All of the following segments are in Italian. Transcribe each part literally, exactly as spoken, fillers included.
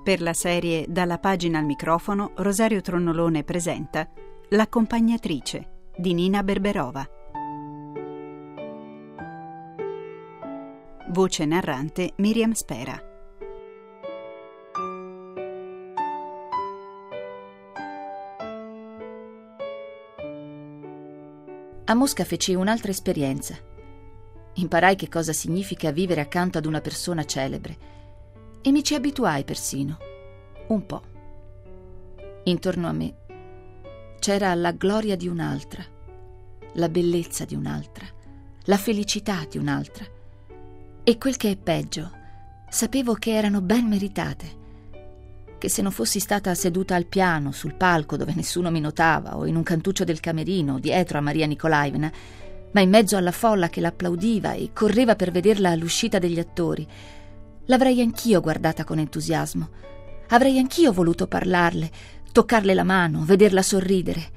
Per la serie Dalla pagina al microfono, Rosario Tronnolone presenta L'accompagnatrice di Nina Berberova. Voce narrante Miriam Spera. A Mosca feci un'altra esperienza. Imparai che cosa significa vivere accanto ad una persona celebre e mi ci abituai persino, un po'. Intorno a me c'era la gloria di un'altra, la bellezza di un'altra, la felicità di un'altra. E quel che è peggio, sapevo che erano ben meritate, che se non fossi stata seduta al piano, sul palco dove nessuno mi notava, o in un cantuccio del camerino, dietro a Maria Nikolaevna, ma in mezzo alla folla che l'applaudiva e correva per vederla all'uscita degli attori, l'avrei anch'io guardata con entusiasmo. Avrei anch'io voluto parlarle, toccarle la mano, vederla sorridere.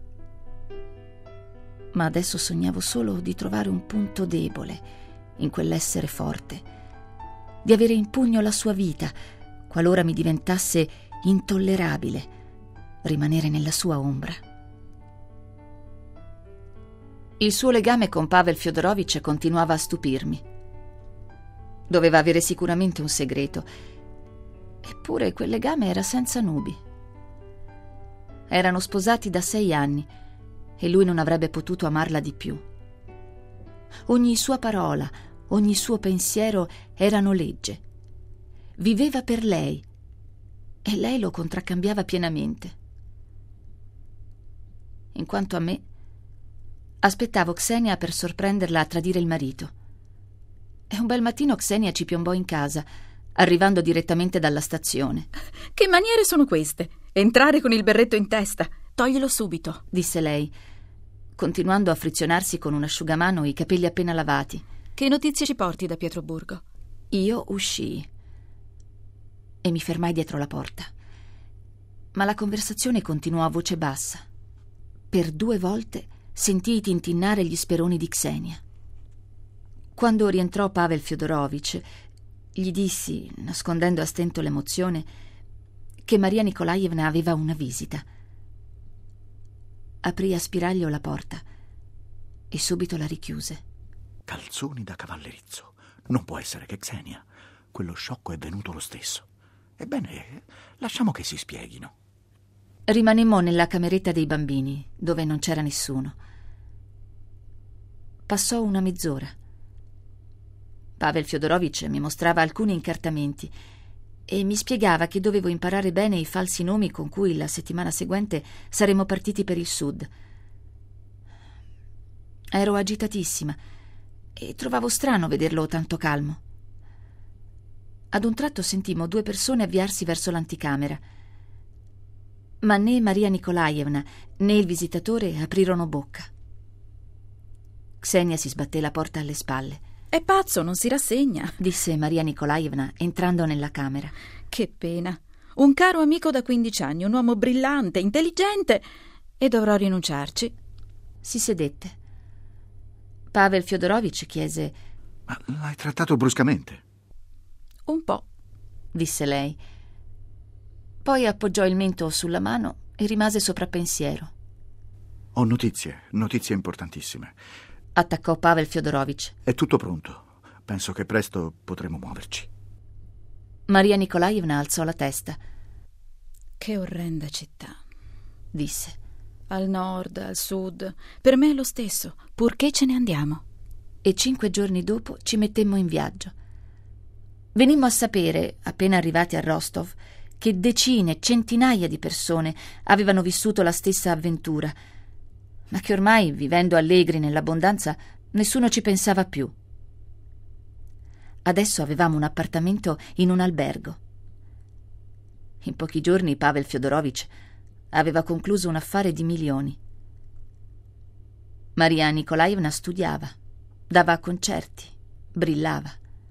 Ma adesso sognavo solo di trovare un punto debole in quell'essere forte, di avere in pugno la sua vita, qualora mi diventasse intollerabile rimanere nella sua ombra. Il suo legame con Pavel Fyodorovich continuava a stupirmi. Doveva avere sicuramente un segreto, eppure quel legame era senza nubi. Erano sposati da sei anni e lui non avrebbe potuto amarla di più. Ogni sua parola, ogni suo pensiero erano legge. Viveva per lei e lei lo contraccambiava pienamente. In quanto a me, aspettavo Xenia per sorprenderla a tradire il marito. E un bel mattino Xenia ci piombò in casa, arrivando direttamente dalla stazione. «Che maniere sono queste? Entrare con il berretto in testa? Toglilo subito», disse lei, continuando a frizionarsi con un asciugamano i capelli appena lavati. «Che notizie ci porti da Pietroburgo?» Io uscii e mi fermai dietro la porta. Ma la conversazione continuò a voce bassa. Per due volte sentii tintinnare gli speroni di Xenia. Quando rientrò Pavel Fyodorovich, gli dissi, nascondendo a stento l'emozione, che Maria Nikolaevna aveva una visita. Aprì a spiraglio la porta e subito la richiuse. Calzoni da cavallerizzo. Non può essere che Xenia. Quello sciocco è venuto lo stesso. Ebbene, lasciamo che si spieghino. Rimanemmo nella cameretta dei bambini, dove non c'era nessuno. Passò una mezz'ora. Pavel Fyodorovich mi mostrava alcuni incartamenti e mi spiegava che dovevo imparare bene i falsi nomi con cui la settimana seguente saremmo partiti per il sud. Ero agitatissima e trovavo strano vederlo tanto calmo. Ad un tratto sentimmo due persone avviarsi verso l'anticamera, ma né Maria Nikolaevna né il visitatore aprirono bocca. Xenia si sbatté la porta alle spalle. «È pazzo, non si rassegna», disse Maria Nikolaevna entrando nella camera. «Che pena. Un caro amico da quindici anni, un uomo brillante, intelligente, e dovrò rinunciarci». Si sedette. Pavel Fyodorovich chiese: «Ma l'hai trattato bruscamente?» «Un po'», disse lei. Poi appoggiò il mento sulla mano e rimase soprappensiero. «Ho notizie, notizie importantissime», attaccò Pavel Fyodorovich. «È tutto pronto. Penso che presto potremo muoverci». Maria Nikolaevna alzò la testa. «Che orrenda città», disse. «Al nord, al sud, per me è lo stesso, purché ce ne andiamo». E cinque giorni dopo ci mettemmo in viaggio. Venimmo a sapere, appena arrivati a Rostov, che decine, centinaia di persone avevano vissuto la stessa avventura, ma che ormai, vivendo allegri nell'abbondanza, nessuno ci pensava più. Adesso avevamo un appartamento in un albergo. In pochi giorni Pavel Fyodorovich aveva concluso un affare di milioni. Maria Nikolaevna studiava, dava concerti, brillava.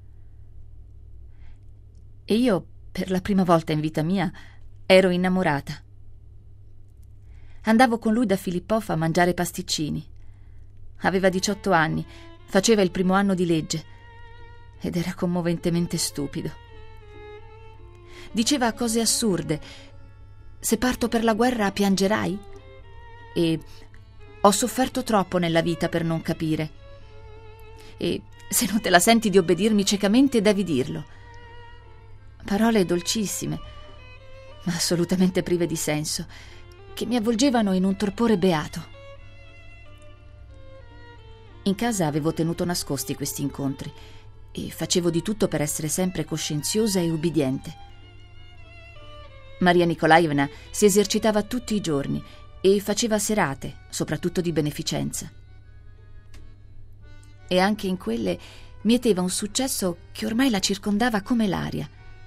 E io, per la prima volta in vita mia, ero innamorata. Andavo con lui da Filippov a mangiare pasticcini. Aveva diciotto anni, faceva il primo anno di legge ed era commoventemente stupido. diceva cose assurde. Se parto per la guerra piangerai? E ho sofferto troppo nella vita per non capire. E se non te la senti di obbedirmi ciecamente, devi dirlo. Parole dolcissime, ma assolutamente prive di senso, che mi avvolgevano in un torpore beato. In casa avevo tenuto nascosti questi incontri e facevo di tutto per essere sempre coscienziosa e ubbidiente. Maria Nikolaevna si esercitava tutti i giorni e faceva serate, soprattutto di beneficenza. E anche in quelle mieteva un successo che ormai la circondava come l'aria.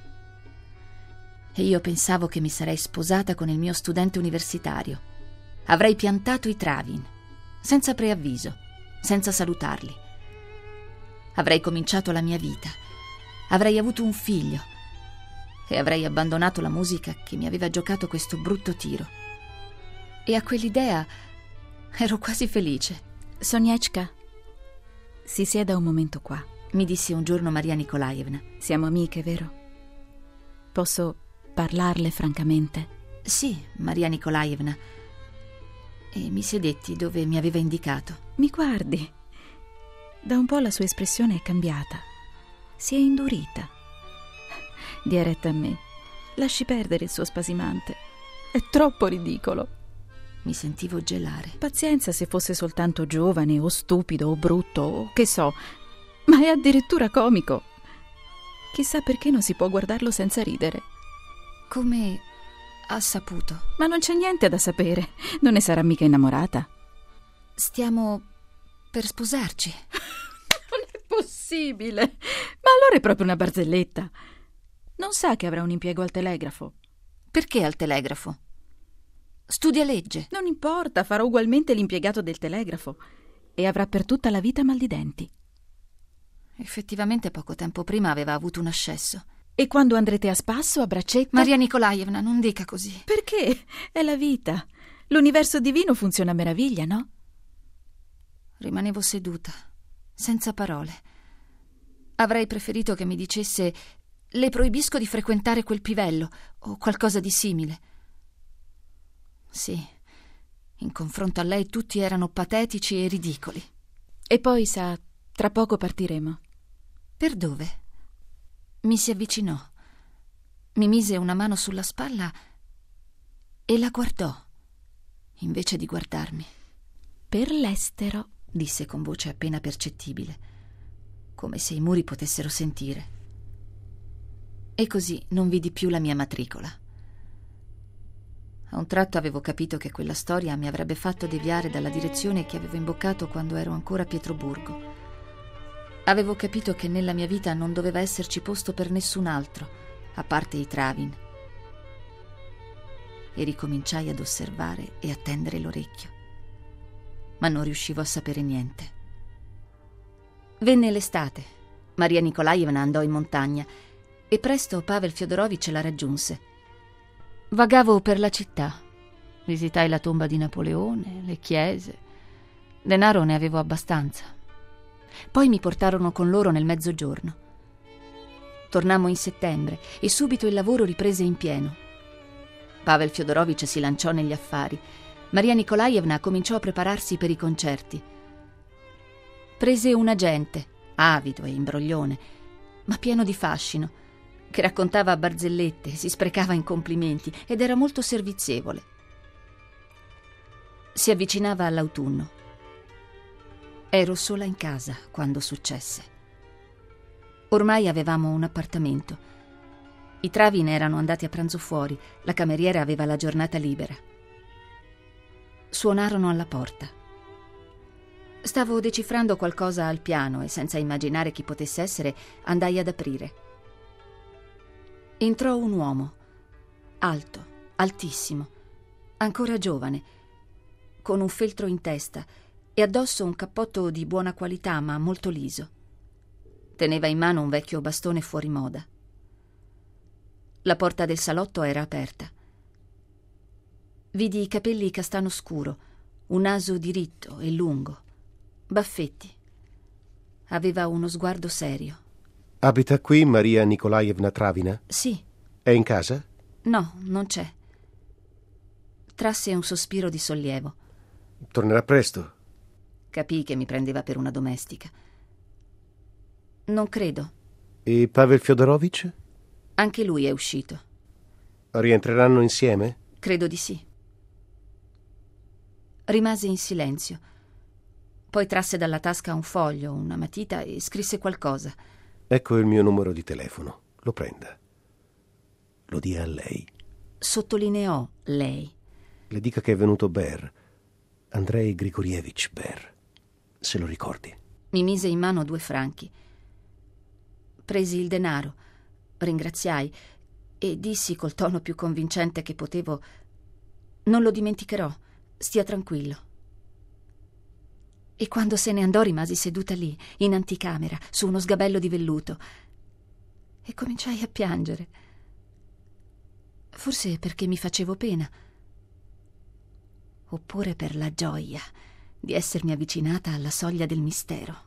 E io pensavo che mi sarei sposata con il mio studente universitario. Avrei piantato i Travin, senza preavviso, senza salutarli. Avrei cominciato la mia vita. Avrei avuto un figlio. E avrei abbandonato la musica che mi aveva giocato questo brutto tiro. E a quell'idea ero quasi felice. Soniechka, si sieda un momento qua, mi disse un giorno Maria Nikolaevna. Siamo amiche, vero? Posso parlarle francamente? Sì, Maria Nikolaevna. E mi sedetti dove mi aveva indicato. Mi guardi. Da un po' la sua espressione è cambiata. Si è indurita. Dia retta a me. Lasci perdere il suo spasimante. È troppo ridicolo. Mi sentivo gelare. Pazienza se fosse soltanto giovane o stupido o brutto o che so, ma è addirittura comico. Chissà perché non si può guardarlo senza ridere. Come ha saputo? Ma non c'è niente da sapere. Non ne sarà mica innamorata. Stiamo per sposarci. Non è possibile. Ma allora è proprio una barzelletta. Non sa che avrà un impiego al telegrafo? Perché al telegrafo? Studia legge. Non importa, farà ugualmente l'impiegato del telegrafo e avrà per tutta la vita mal di denti. Effettivamente poco tempo prima aveva avuto un ascesso. E quando andrete a spasso, a braccetta? Maria Nikolaevna, non dica così. Perché? È la vita. L'universo divino funziona a meraviglia, no? Rimanevo seduta, senza parole. Avrei preferito che mi dicesse: le proibisco di frequentare quel pivello, o qualcosa di simile. Sì, in confronto a lei tutti erano patetici e ridicoli. E poi, sa, tra poco partiremo. Per dove? Mi si avvicinò, mi mise una mano sulla spalla e la guardò, invece di guardarmi. Per l'estero, disse con voce appena percettibile, come se i muri potessero sentire. E così non vidi più la mia matricola. A un tratto avevo capito che quella storia mi avrebbe fatto deviare dalla direzione che avevo imboccato quando ero ancora a Pietroburgo. Avevo capito che nella mia vita non doveva esserci posto per nessun altro, a parte i Travin. E ricominciai ad osservare e a tendere l'orecchio. Ma non riuscivo a sapere niente. Venne l'estate. Maria Nikolaevna andò in montagna e presto Pavel Fyodorovich la raggiunse. Vagavo per la città. Visitai la tomba di Napoleone, le chiese. Denaro ne avevo abbastanza. Poi mi portarono con loro nel mezzogiorno. Tornammo in settembre e subito il lavoro riprese in pieno. Pavel Fyodorovich si lanciò negli affari. Maria Nikolaevna cominciò a prepararsi per i concerti. Prese un agente, avido e imbroglione, ma pieno di fascino, che raccontava barzellette, si sprecava in complimenti ed era molto servizievole. Si avvicinava all'autunno. Ero sola in casa quando successe. Ormai avevamo un appartamento. I Travin erano andati a pranzo fuori, la cameriera aveva la giornata libera. Suonarono alla porta. Stavo decifrando qualcosa al piano e senza immaginare chi potesse essere, andai ad aprire. Entrò un uomo, alto, altissimo, ancora giovane, con un feltro in testa e addosso un cappotto di buona qualità ma molto liso. Teneva in mano un vecchio bastone fuori moda. La porta del salotto era aperta. Vidi i capelli castano scuro, un naso diritto e lungo, baffetti. Aveva uno sguardo serio. Abita qui Maria Nikolaevna Travina? Sì. È in casa? No, non c'è. Trasse un sospiro di sollievo. Tornerà presto? Capii che mi prendeva per una domestica. Non credo. E Pavel Fyodorovich? Anche lui è uscito. Rientreranno insieme? Credo di sì. Rimase in silenzio. Poi trasse dalla tasca un foglio, una matita e scrisse qualcosa. Ecco il mio numero di telefono. Lo prenda. Lo dia a lei. Sottolineò lei. Le dica che è venuto Ber. Andrei Grigorievich Ber. Se lo ricordi. Mi mise in mano due franchi. Presi il denaro, ringraziai e dissi col tono più convincente che potevo: non lo dimenticherò, stia tranquillo. E quando se ne andò rimasi seduta lì, in anticamera, su uno sgabello di velluto, e cominciai a piangere. Forse perché mi facevo pena, oppure per la gioia di essermi avvicinata alla soglia del mistero.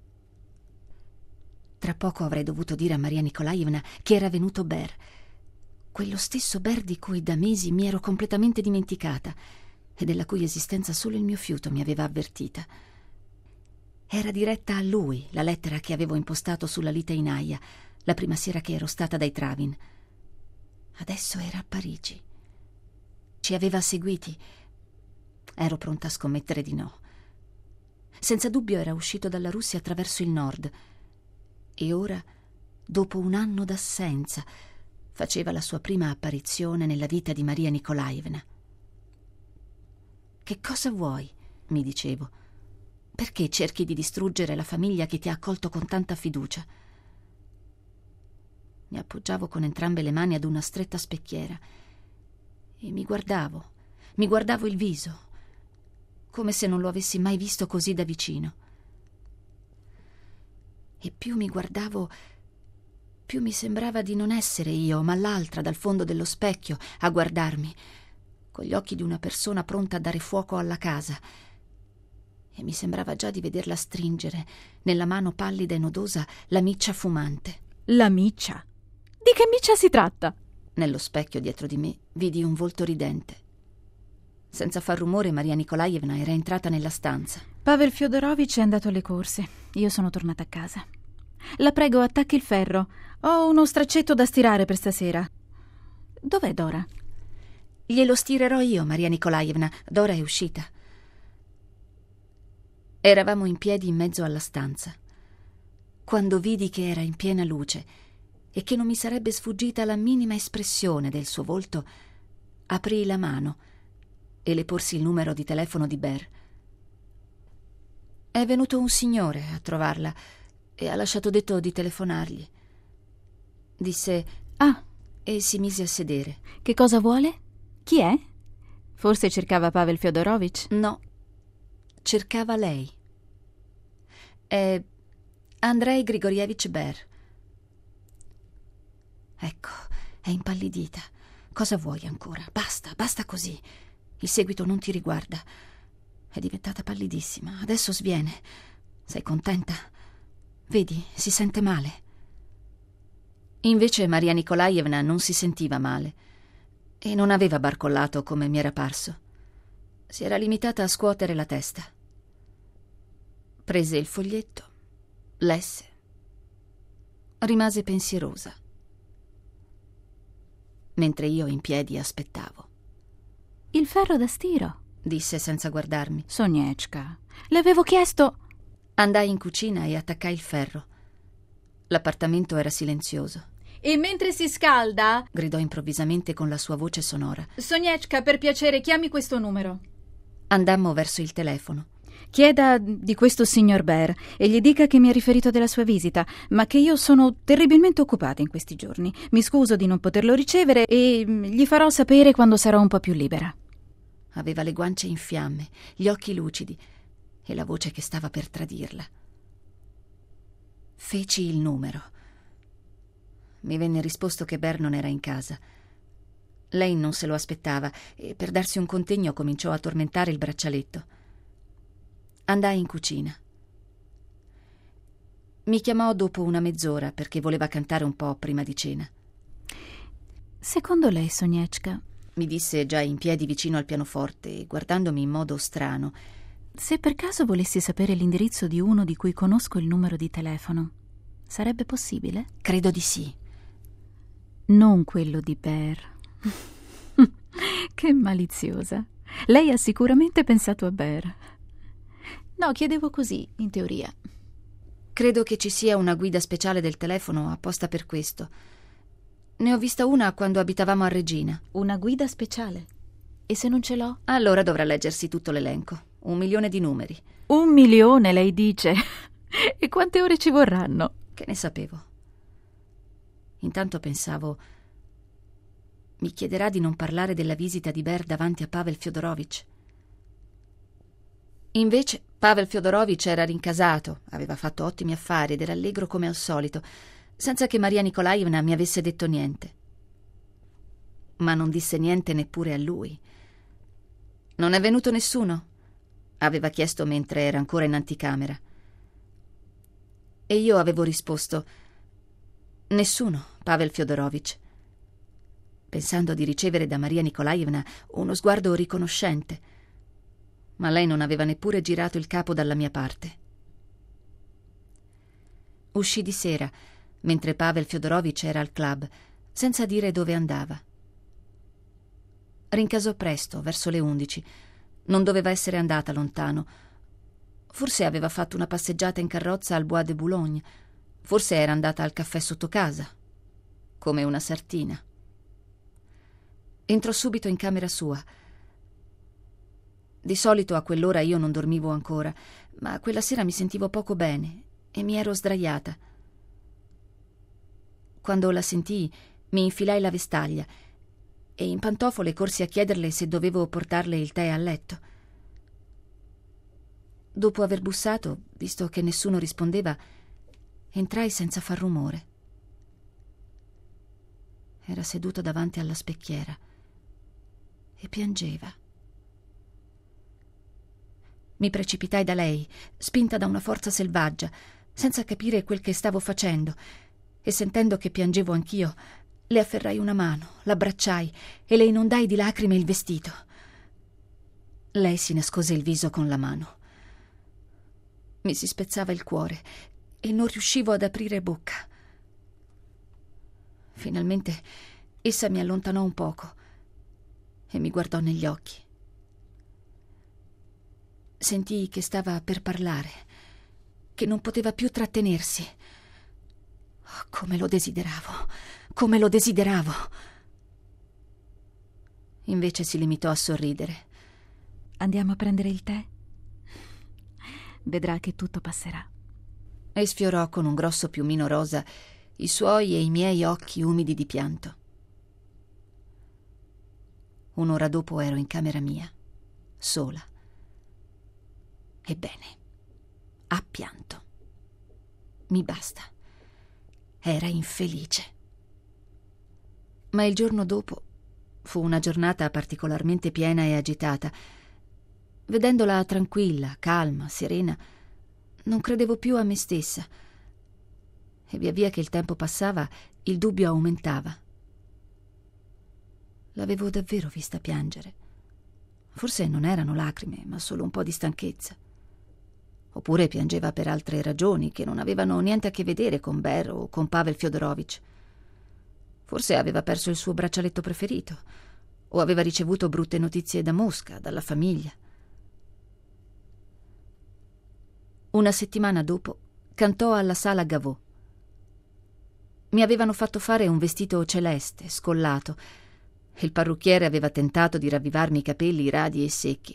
Tra poco avrei dovuto dire a Maria Nikolaevna che era venuto Ber, quello stesso Ber di cui da mesi mi ero completamente dimenticata e della cui esistenza solo il mio fiuto mi aveva avvertita. Era diretta a lui la lettera che avevo impostato sulla liteinaia la prima sera che ero stata dai Travin. Adesso era a Parigi. Ci aveva seguiti. Ero pronta a scommettere di no. Senza dubbio era uscito dalla Russia attraverso il nord e ora, dopo un anno d'assenza, faceva la sua prima apparizione nella vita di Maria Nikolaevna. Che cosa vuoi? Mi dicevo. Perché cerchi di distruggere la famiglia che ti ha accolto con tanta fiducia? Mi appoggiavo con entrambe le mani ad una stretta specchiera e mi guardavo, mi guardavo il viso, come se non lo avessi mai visto così da vicino. E più mi guardavo, più mi sembrava di non essere io, ma l'altra dal fondo dello specchio a guardarmi, con gli occhi di una persona pronta a dare fuoco alla casa. E mi sembrava già di vederla stringere nella mano pallida e nodosa la miccia fumante. La miccia? Di che miccia si tratta? Nello specchio dietro di me vidi un volto ridente. Senza far rumore Maria Nikolaevna era entrata nella stanza. Pavel Fyodorovich è andato alle corse. Io sono tornata a casa. La prego, attacchi il ferro. Ho uno straccetto da stirare per stasera. Dov'è Dora? Glielo stirerò io, Maria Nikolaevna. Dora è uscita. Eravamo in piedi in mezzo alla stanza. Quando vidi che era in piena luce e che non mi sarebbe sfuggita la minima espressione del suo volto, aprii la mano e le porsi il numero di telefono di Ber. È venuto un signore a trovarla e ha lasciato detto di telefonargli. Disse ah e si mise a sedere. Che cosa vuole? Chi è? Forse cercava Pavel Fyodorovich? No, cercava lei. È Andrei Grigorievich Ber. Ecco, è impallidita. Cosa vuoi ancora? Basta, basta così. Il seguito non ti riguarda. È diventata pallidissima. Adesso sviene. Sei contenta? Vedi, si sente male. Invece Maria Nikolaevna non si sentiva male e non aveva barcollato come mi era parso. Si era limitata a scuotere la testa. Prese il foglietto, lesse, rimase pensierosa, mentre io in piedi aspettavo. Il ferro da stiro, disse senza guardarmi. Sonieczka, le avevo chiesto. Andai in cucina e attaccai il ferro. L'appartamento era silenzioso. E mentre si scalda, gridò improvvisamente con la sua voce sonora, Sonieczka, per piacere chiami questo numero. Andammo verso il telefono. Chieda di questo signor Ber e gli dica che mi ha riferito della sua visita, ma che io sono terribilmente occupata in questi giorni. Mi scuso di non poterlo ricevere e gli farò sapere quando sarò un po' più libera. Aveva le guance in fiamme, gli occhi lucidi e la voce che stava per tradirla. Feci il numero. Mi venne risposto che Ber non era in casa. Lei non se lo aspettava e per darsi un contegno cominciò a tormentare il braccialetto. Andai in cucina. Mi chiamò dopo una mezz'ora perché voleva cantare un po' prima di cena. Secondo lei, Sonieczka, mi disse già in piedi vicino al pianoforte e guardandomi in modo strano, se per caso volessi sapere l'indirizzo di uno di cui conosco il numero di telefono, sarebbe possibile? credo di sì. Non quello di Bear. Che maliziosa. Lei ha sicuramente pensato a Bear. No, chiedevo così, in teoria. Credo che ci sia una guida speciale del telefono apposta per questo. Ne ho vista una quando abitavamo a Regina. Una guida speciale? E se non ce l'ho? Allora dovrà leggersi tutto l'elenco. Un milione di numeri. Un milione, lei dice? E quante ore ci vorranno? Che ne sapevo. Intanto pensavo, mi chiederà di non parlare della visita di Bear davanti a Pavel Fyodorovich. Invece Pavel Fyodorovich era rincasato, aveva fatto ottimi affari ed era allegro come al solito, senza che Maria Nikolaevna mi avesse detto niente. Ma non disse niente neppure a lui. Non è venuto nessuno? Aveva chiesto mentre era ancora in anticamera. E io avevo risposto: nessuno, Pavel Fyodorovich, pensando di ricevere da Maria Nikolaevna uno sguardo riconoscente. Ma lei non aveva neppure girato il capo dalla mia parte. Uscì di sera, mentre Pavel Fyodorovich era al club, senza dire dove andava. Rincasò presto, verso le undici. Non doveva essere andata lontano. Forse aveva fatto una passeggiata in carrozza al Bois de Boulogne. Forse era andata al caffè sotto casa, come una sartina. Entrò subito in camera sua. Di solito a quell'ora io non dormivo ancora, ma quella sera mi sentivo poco bene e mi ero sdraiata. Quando la sentii, mi infilai la vestaglia e in pantofole corsi a chiederle se dovevo portarle il tè a letto. Dopo aver bussato, visto che nessuno rispondeva, entrai senza far rumore. Era seduta davanti alla specchiera e piangeva. Mi precipitai da lei, spinta da una forza selvaggia, senza capire quel che stavo facendo, e sentendo che piangevo anch'io, le afferrai una mano, l'abbracciai e le inondai di lacrime il vestito. Lei si nascose il viso con la mano. Mi si spezzava il cuore e non riuscivo ad aprire bocca. Finalmente essa mi allontanò un poco e mi guardò negli occhi. Sentii che stava per parlare, che non poteva più trattenersi. Oh, come lo desideravo, come lo desideravo. Invece si limitò a sorridere. Andiamo a prendere il tè? Vedrà che tutto passerà. E sfiorò con un grosso piumino rosa i suoi e i miei occhi umidi di pianto. Un'ora dopo ero in camera mia, sola. Ebbene, ha pianto. Mi basta. Era infelice. Ma il giorno dopo fu una giornata particolarmente piena e agitata. Vedendola tranquilla, calma, serena, non credevo più a me stessa. E via via che il tempo passava, il dubbio aumentava. L'avevo davvero vista piangere. Forse non erano lacrime, ma solo un po' di stanchezza. Oppure piangeva per altre ragioni che non avevano niente a che vedere con Bear o con Pavel Fyodorovich. Forse aveva perso il suo braccialetto preferito, o aveva ricevuto brutte notizie da Mosca, dalla famiglia. Una settimana dopo cantò alla Sala Gaveau. Mi avevano fatto fare un vestito celeste, scollato. Il parrucchiere aveva tentato di ravvivarmi i capelli radi e secchi.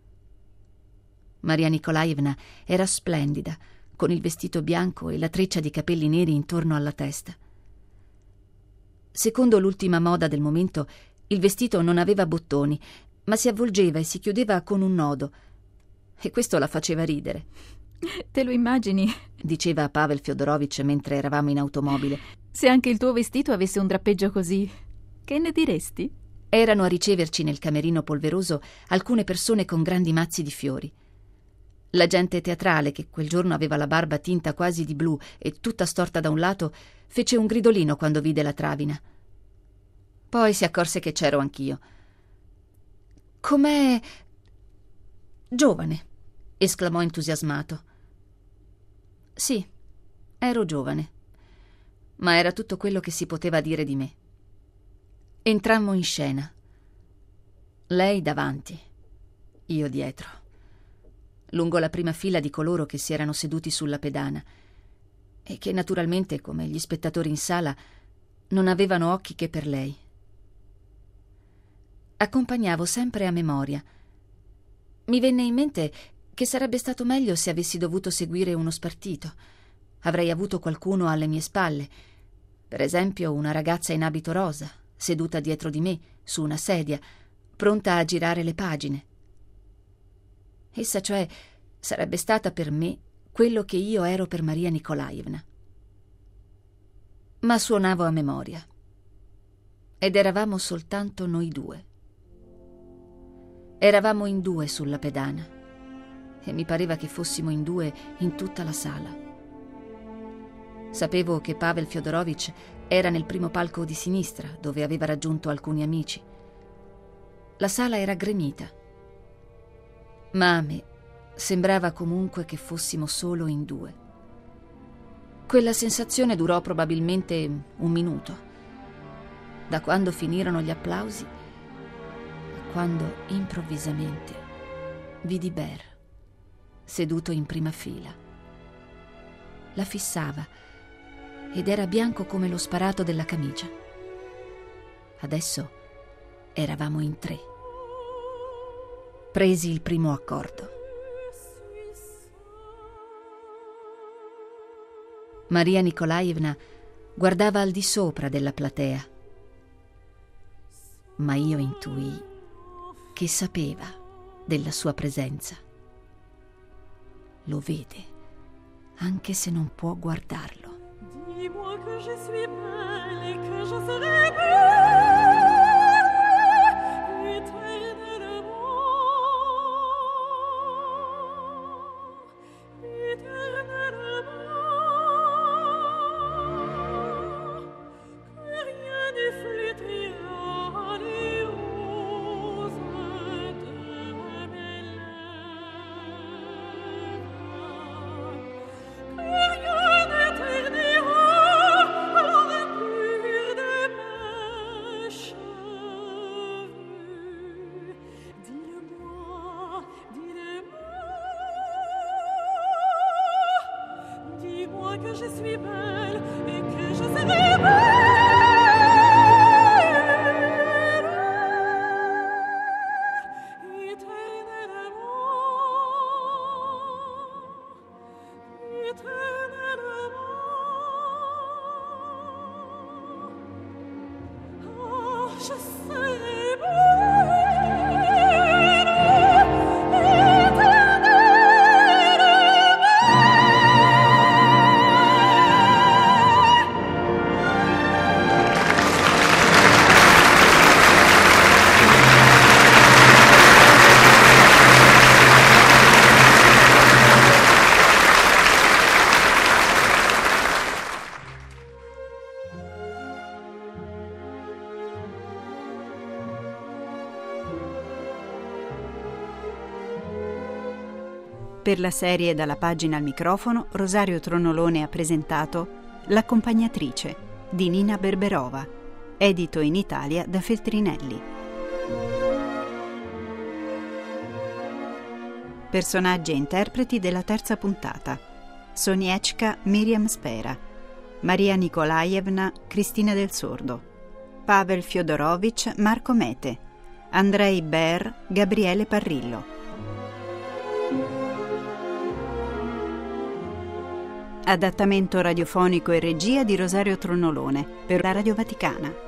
Maria Nikolaevna era splendida, con il vestito bianco e la treccia di capelli neri intorno alla testa. Secondo l'ultima moda del momento, il vestito non aveva bottoni, ma si avvolgeva e si chiudeva con un nodo, e questo la faceva ridere. Te lo immagini? Diceva a Pavel Fyodorovich mentre eravamo in automobile. Se anche il tuo vestito avesse un drappeggio così, che ne diresti? Erano a riceverci nel camerino polveroso alcune persone con grandi mazzi di fiori. La gente teatrale, che quel giorno aveva la barba tinta quasi di blu e tutta storta da un lato, fece un gridolino quando vide la Travina. Poi si accorse che c'ero anch'io. «Com'è giovane», esclamò entusiasmato. Sì, ero giovane, ma era tutto quello che si poteva dire di me. Entrammo in scena. Lei davanti, io dietro, lungo la prima fila di coloro che si erano seduti sulla pedana e che naturalmente, come gli spettatori in sala, non avevano occhi che per lei. Accompagnavo sempre a memoria. Mi venne in mente che sarebbe stato meglio se avessi dovuto seguire uno spartito. Avrei avuto qualcuno alle mie spalle, per esempio una ragazza in abito rosa, seduta dietro di me, su una sedia, pronta a girare le pagine. Essa, cioè, sarebbe stata per me quello che io ero per Maria Nikolaevna. Ma suonavo a memoria. Ed eravamo soltanto noi due. Eravamo in due sulla pedana e mi pareva che fossimo in due in tutta la sala. Sapevo che Pavel Fyodorovich era nel primo palco di sinistra, dove aveva raggiunto alcuni amici. La sala era gremita, ma a me sembrava comunque che fossimo solo in due. Quella sensazione durò probabilmente un minuto, da quando finirono gli applausi a quando improvvisamente vidi Ber seduto in prima fila. La fissava ed era bianco come lo sparato della camicia. Adesso eravamo in tre. Presi il primo accordo. Maria Nikolaevna guardava al di sopra della platea, ma io intuii che sapeva della sua presenza. Lo vede, anche se non può guardarlo. Dis-moi que je suis belle et que je serai belle éternellement, éternellement, que rien ne flétrira les roses de mes lèvres, que rien ne ternira l'ordure de mes cheveux. Dis-le-moi, dis-le-moi, dis-moi que je suis belle et que je serai belle éternellement, éternellement. Oh, je serai Per la serie Dalla pagina al microfono, Rosario Tronolone ha presentato L'accompagnatrice di Nina Berberova, edito in Italia da Feltrinelli. Personaggi e interpreti della terza puntata: Soniechka Miriam Spera, Maria Nikolaevna Cristina del Sordo, Pavel Fyodorovich Marco Mete, Andrei Ber Gabriele Parrillo. Adattamento radiofonico e regia di Rosario Tronolone per la Radio Vaticana.